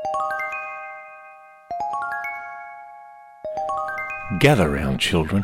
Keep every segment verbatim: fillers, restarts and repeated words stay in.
Gather round, children.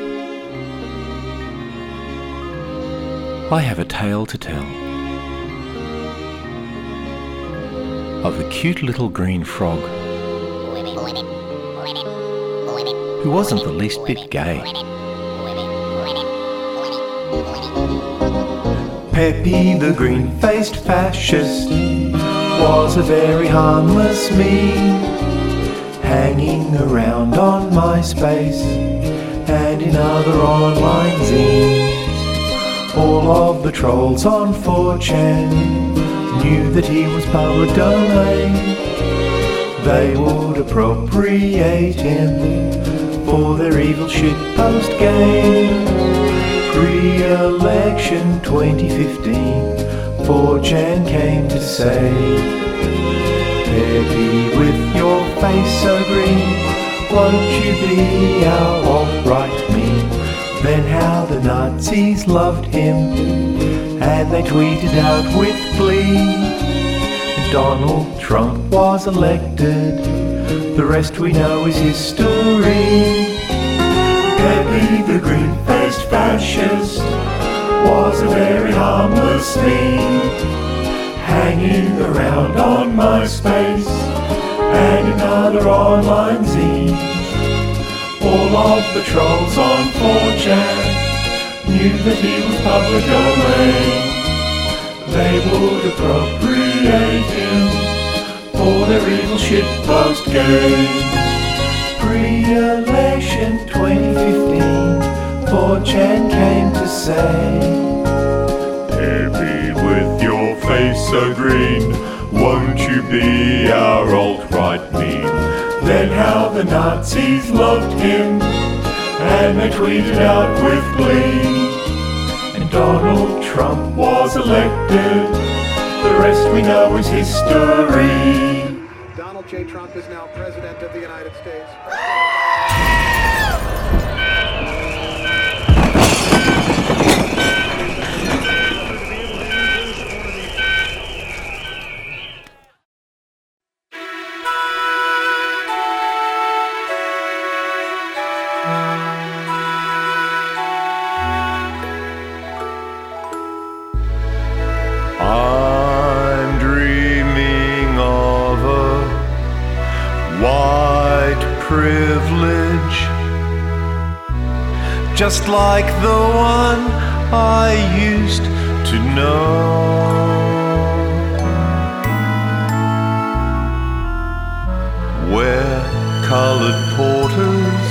I have a tale to tell of a cute little green frog who wasn't the least bit gay. Peppy the green-faced fascist was a very harmless me, hanging around on MySpace and in other online zines. All of the trolls on four chan knew that he was public domain. They would appropriate him for their evil shitpost game. Pre-election twenty fifteen, four chan came to say, Peppy, with your face so green, won't you be our alt-right meme? Then how the Nazis loved him, and they tweeted out with glee, Donald Trump was elected, the rest we know is history. Peppy the green-faced fascist was a very harmless meme, hanging around on MySpace and in other online zines. All of the trolls on four chan knew that he was public domain. They would appropriate him for their evil shitpost games. Pre-election twenty fifteen, four chan came to say, Peppy, with your face so green, won't you be our alt-right meme? Then how the Nazis loved him, and they tweeted out with glee, and Donald Trump was elected, the rest we know is history. Donald J. Trump is now President of the United States. I'm dreaming of a white privilege, just like the one I used to know, where colored porters,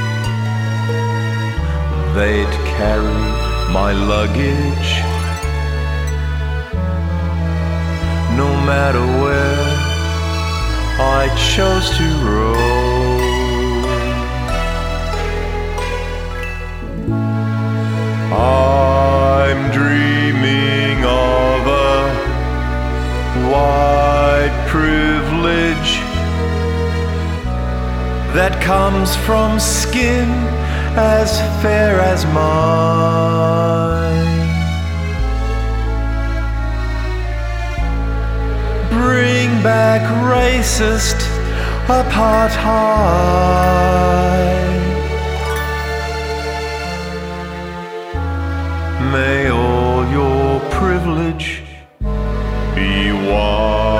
they'd carry my luggage, no matter where I chose to roam. I'm dreaming of a white privilege that comes from skin as fair as mine. Bring back racist apartheid. May all your privilege be white.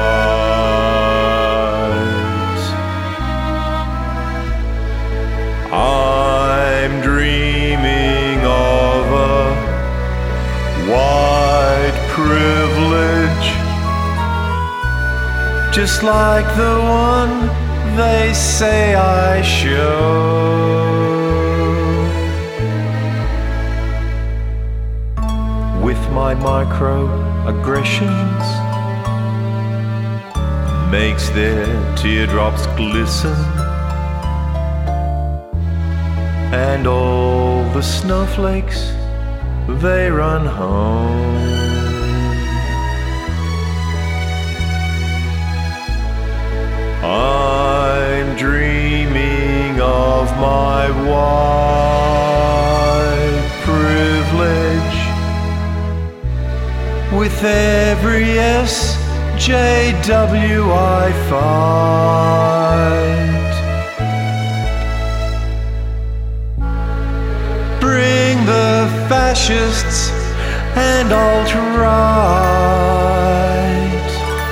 I'm dreaming of a white privilege, just like the one they say I show. With my microaggressions, makes their teardrops glisten, and all the snowflakes, they run home. I'm dreaming of my white privilege, with every S J W I fight. Bring the fascists and alt-right,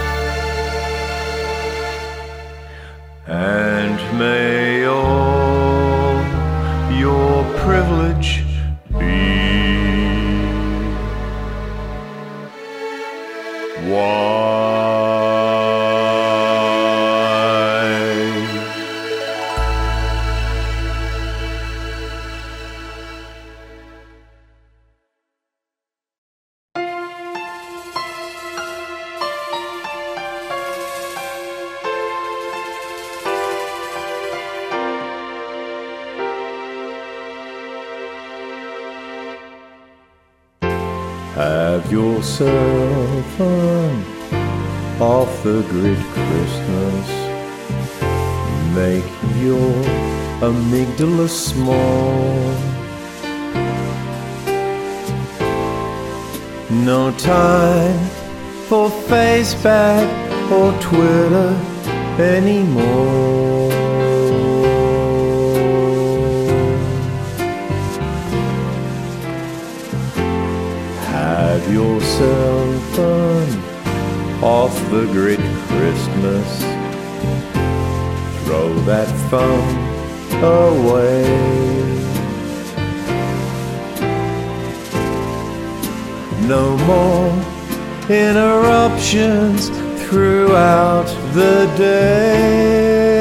and may all your privilege be wide. Have yourself an off-the-grid Christmas. Make your amygdala small. No time for Facebook or Twitter anymore. Have yourself an off-the-grid Christmas. Throw that phone away. No more interruptions throughout the day.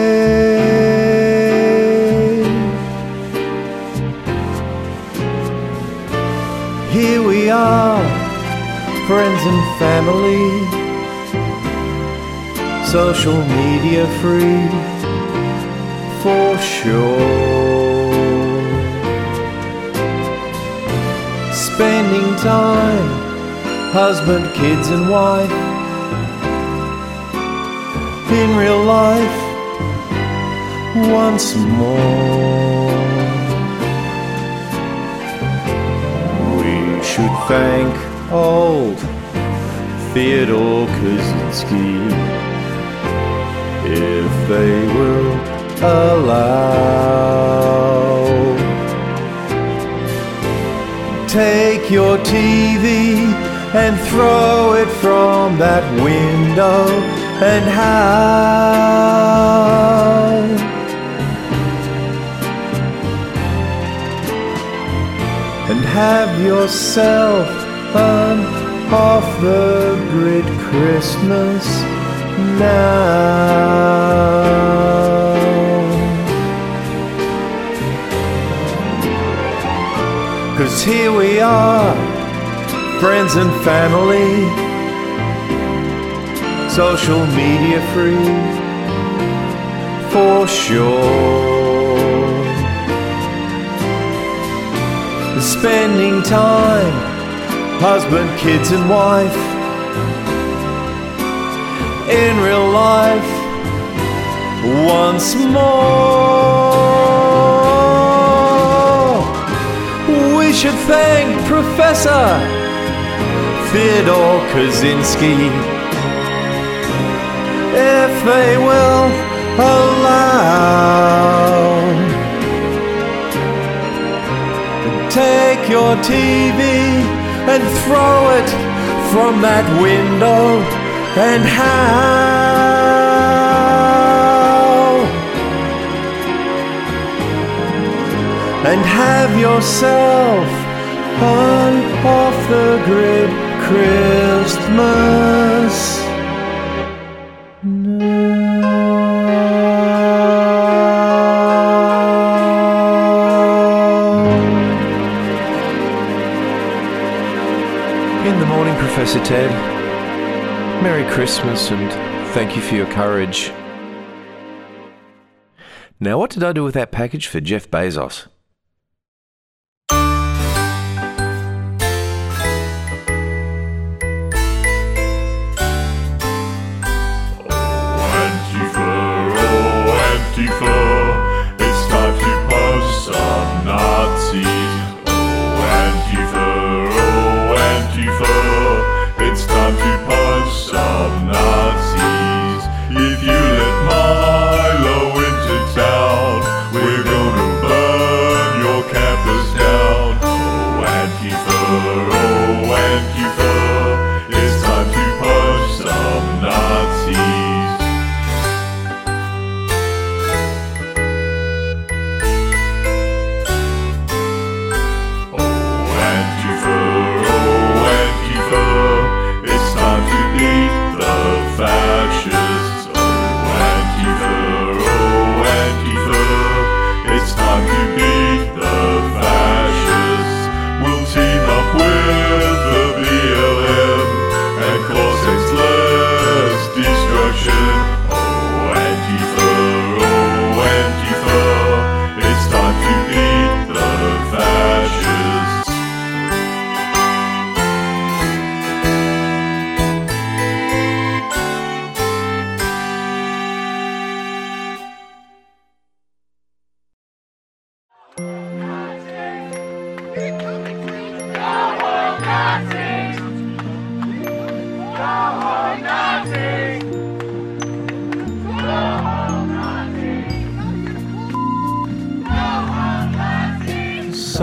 Here we are, friends and family, social media free, for sure. Spending time, husband, kids and wife, in real life, once more. We should thank old Theodore Kaczynski, if they will allow. Take your T V and throw it from that window and howl. And have yourself an off-the-grid Christmas now. 'Cause here we are, friends and family, social media free, for sure. Spending time, husband, kids and wife, in real life, once more. We should thank Professor Theodore Kaczynski, if they will allow. Take your T V and throw it from that window and howl. And have yourself an off-the-grid Christmas In the morning, Professor Ted. Merry Christmas and thank you for your courage. Now, what did I do with that package for Jeff Bezos? Antifa, it's time to post some Nazis. Oh Antifa, oh Antifa, it's time to post some Nazis.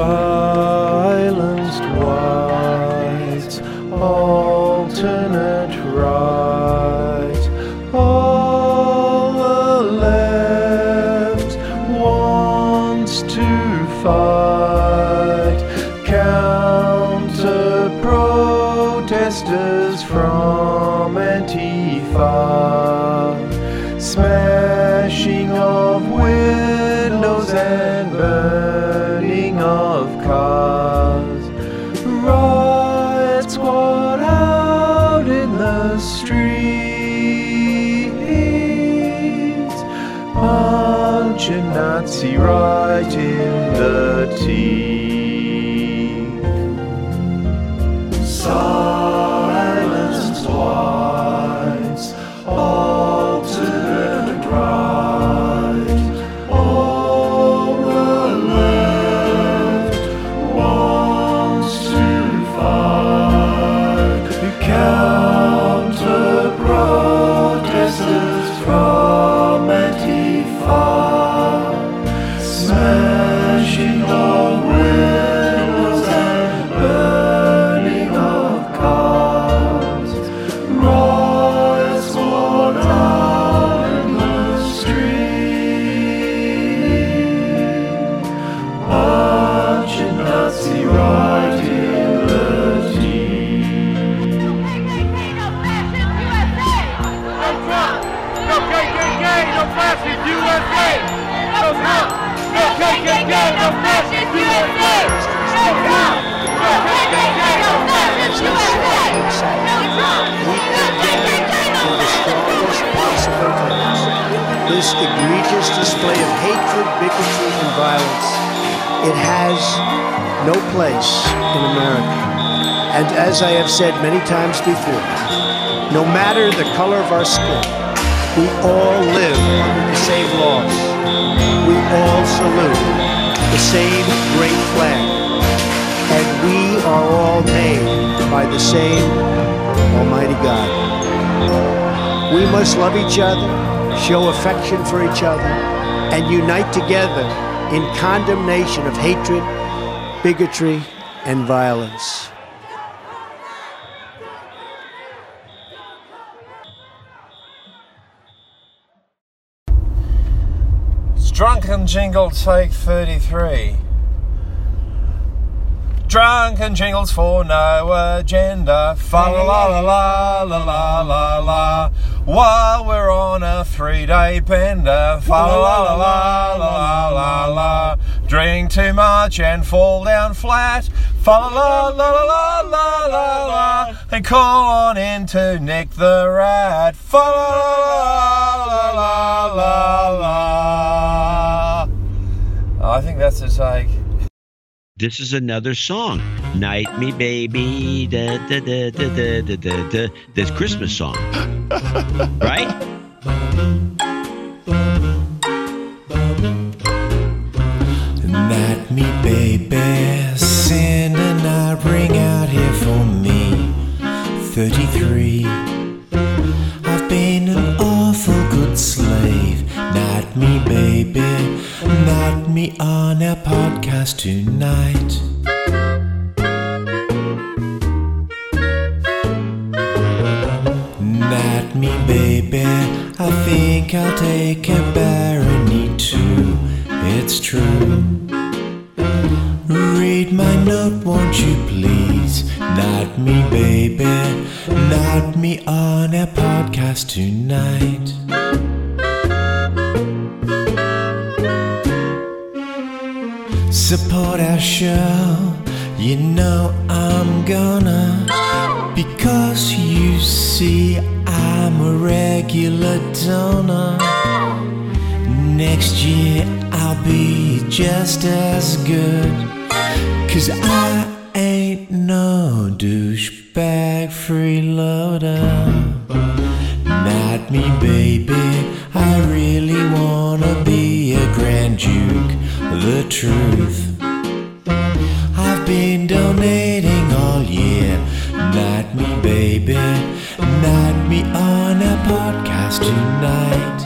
silenced whites, alternate right, all the left wants to fight, counter protesters from Antifa, smashing of windows and burning of cars, riot squad out in the streets, punch a Nazi right in the teeth. Silenced whites, alternate right, all the left wants to fight, counter protesters from Antifa, smashing of windows and burning of cars, riot squad out in the street, punch a Nazi right in the teeth. No K K K, no fascist U S A! No Trump! No K K K, no fascist U S A! No Trump! No K K K, no fascist U S A! No Trump! No K K K, no fascist U S A! This egregious display of hatred, bigotry, and violence, it has no place in America. And as I have said many times before, no matter the color of our skin, we all live under the same laws. We all salute the same great flag. And we are all made by the same Almighty God. We must love each other, show affection for each other, and unite together in condemnation of hatred, bigotry, and violence. Drunken Jingle take thirty-three. Drunken jingles for no agenda. Fa la la la la la la la. While we're on a three-day bender. Fa la la la la la la. Drink too much and fall down flat. Fa la la la la la la la. And call on in to Nick the Rat. Fa la la la la la. I think that's a take. This is another song. Night Me Baby. Da, da, da, da, da, da, da, da. This Christmas song. Right? Night Me Baby. Send a night ring out here for me. thirty-three. I've been an awful good slave. Not me, baby. Not me on our podcast tonight. Not me, baby. I think I'll take a barony too. It's true. Read my note, won't you please? Not me, baby. Not me on our podcast tonight. Support our show, you know I'm gonna. Because you see I'm a regular donor. Next year I'll be just as good. Cause I ain't no douchebag freeloader. Not me, baby. I really wanna be a Grand Duke. The truth. I've been donating all year. Not me, baby. Not me on a podcast tonight.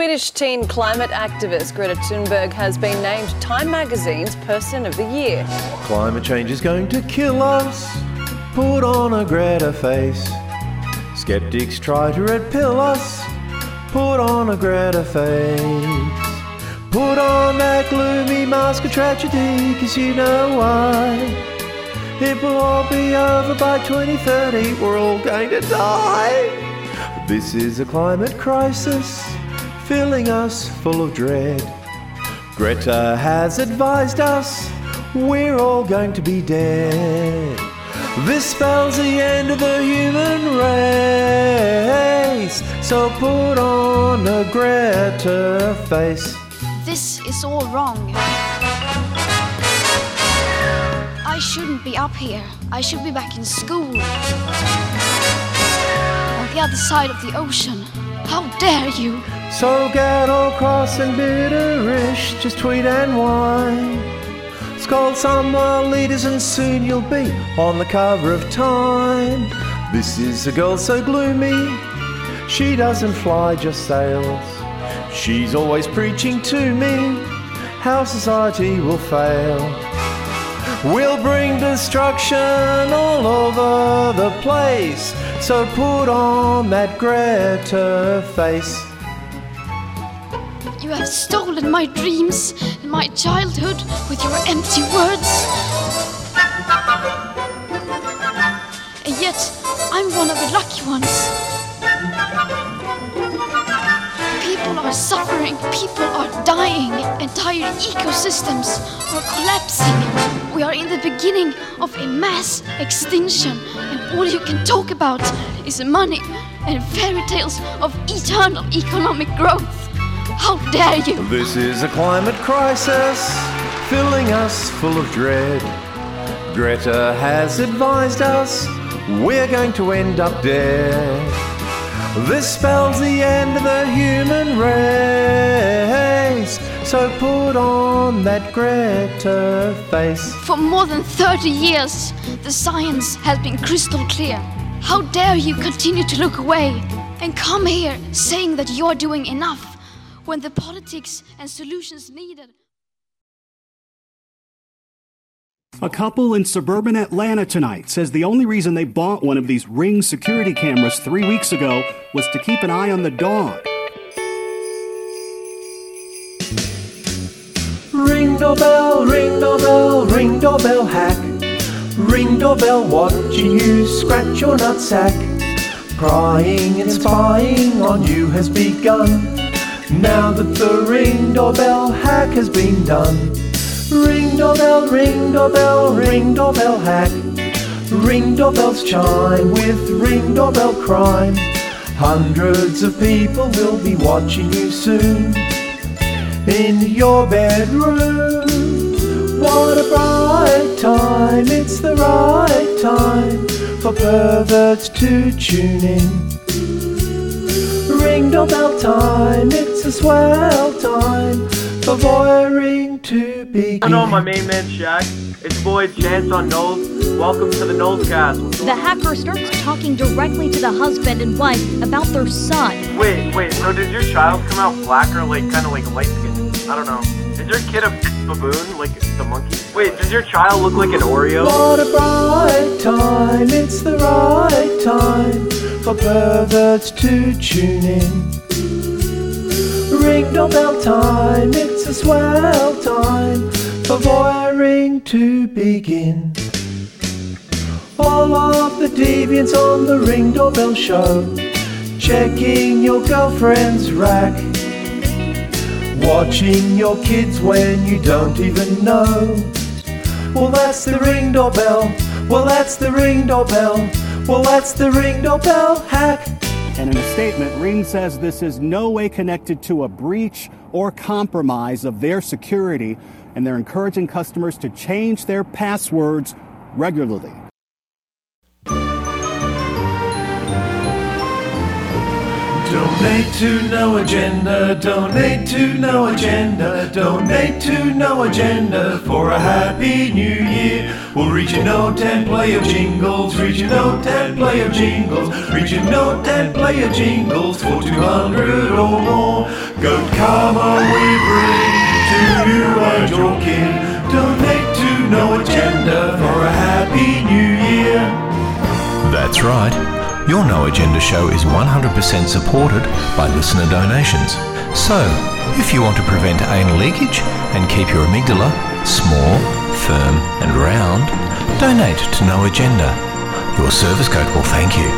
Swedish teen climate activist Greta Thunberg has been named Time Magazine's Person of the Year. Climate change is going to kill us. Put on a Greta face. Skeptics try to red pill us. Put on a Greta face. Put on that gloomy mask of tragedy, 'cause you know why. It will all be over by twenty thirty. We're all going to die. This is a climate crisis, filling us full of dread. Greta has advised us we're all going to be dead. This spells the end of the human race. So put on a Greta face. This is all wrong. I shouldn't be up here. I should be back in school. On the other side of the ocean. How dare you? So get all cross and bitterish, just tweet and whine. Scold some world leaders and soon you'll be on the cover of Time. This is a girl so gloomy, she doesn't fly, just sails. She's always preaching to me how society will fail. We'll bring destruction all over the place. So put on that Greta face. You have stolen my dreams and my childhood with your empty words. And yet, I'm one of the lucky ones. People are suffering, people are dying, entire ecosystems are collapsing. We are in the beginning of a mass extinction, and all you can talk about is money and fairy tales of eternal economic growth. How dare you? This is a climate crisis, filling us full of dread. Greta has advised us we're going to end up dead. This spells the end of the human race. So put on that Greta face. For more than thirty years, the science has been crystal clear. How dare you continue to look away and come here saying that you're doing enough when the politics and solutions needed. A couple in suburban Atlanta tonight says the only reason they bought one of these Ring security cameras three weeks ago was to keep an eye on the dog. Ring doorbell, ring doorbell, ring doorbell hack. Ring doorbell watching you scratch your nutsack. Prying and spying on you has begun. Now that the ring doorbell hack has been done. Ring doorbell, ring doorbell, ring doorbell hack. Ring doorbells chime with ring doorbell crime. Hundreds of people will be watching you soon. In your bedroom, what a bright time. It's the right time for perverts to tune in. Ring doorbell time, it's a swell time for voyeuring to begin. I know my main man Shaq. It's boy Chance on Knowles. Welcome to the Knowles Cast. The hacker starts talking directly to the husband and wife about their son. Wait, wait, so did your child come out black or like kind of like light skinned? I don't know. Is your kid a baboon, like the monkey? Wait, does your child look like an Oreo? What a bright time, it's the right time for perverts to tune in. Ring doorbell time, it's a swell time for voyeuring to begin. All of the deviants on the Ring Doorbell Show, checking your girlfriend's rack, watching your kids when you don't even know. Well, that's the Ring Doorbell. Well, that's the Ring Doorbell. Well, that's the Ring Doorbell hack. And in a statement, Ring says this is no way connected to a breach or compromise of their security, and they're encouraging customers to change their passwords regularly. Donate to No Agenda, donate to No Agenda, donate to No Agenda for a happy new year. We'll reach a note and play of jingles, reach a note and play of jingles, reach a note and play of jingles for two hundred or more. Goat karma we bring to you and your kin. Donate to No Agenda for a happy new year. That's right. Your No Agenda show is one hundred percent supported by listener donations. So, if you want to prevent anal leakage and keep your amygdala small, firm and round, donate to No Agenda. Your service code will thank you.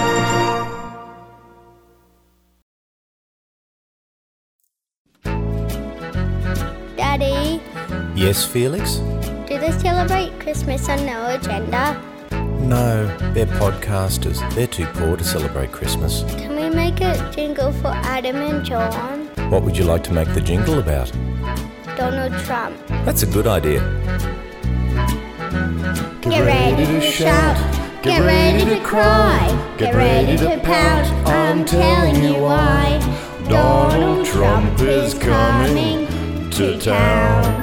Daddy, Yes, Felix? do they celebrate Christmas on No Agenda? No, they're podcasters. They're too poor to celebrate Christmas. Can we make a jingle for Adam and John? What would you like to make the jingle about? Donald Trump. That's a good idea. Get ready to shout, get ready to cry, get ready to pout, I'm telling you why. Donald Trump is coming to town.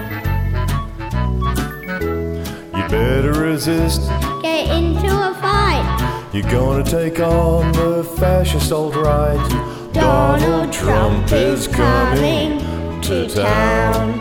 You better resist. Get into a fight. You're gonna take on the fascist alt-right. Donald Trump is coming to town.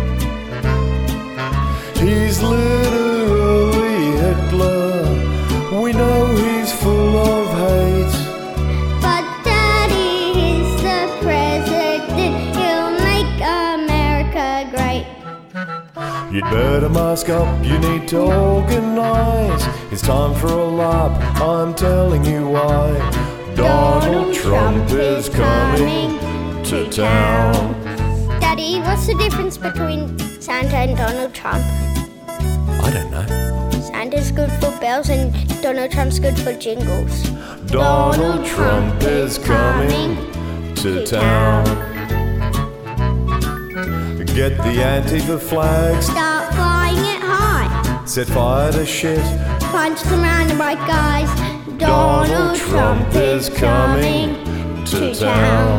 He's literally Hitler. We know he's full of hate. But Daddy is the president. He'll make America great. You'd better mask up, you need to organize. It's time for a lap, I'm telling you why. Donald Trump is coming to town. Daddy, what's the difference between Santa and Donald Trump? I don't know. Santa's good for bells and Donald Trump's good for jingles. Donald Trump is coming to town. Get the Antifa flags, Start flying it high. set fire to shit. Punch some random white guys. Donald Trump is coming to town.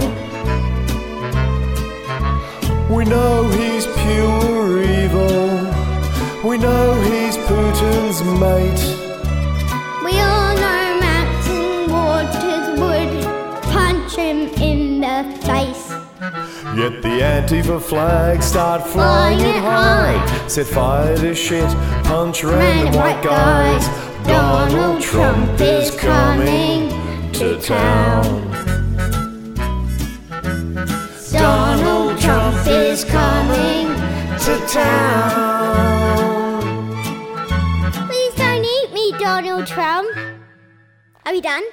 We know he's pure evil. We know he's Putin's mate. We all know Max and Waters would punch him in the face. Yet the Antifa flags start flying it high. Set fire to shit, punch random white guys. Donald Trump is coming to town. Donald Trump is coming to town. Please don't eat me, Donald Trump. Are we done?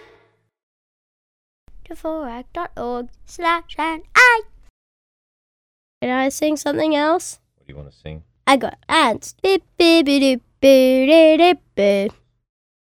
Dvorak.org slash and I. Can I sing something else? What do you want to sing? I got ants. Beep, beep, beep, beep, beep, beep, beep.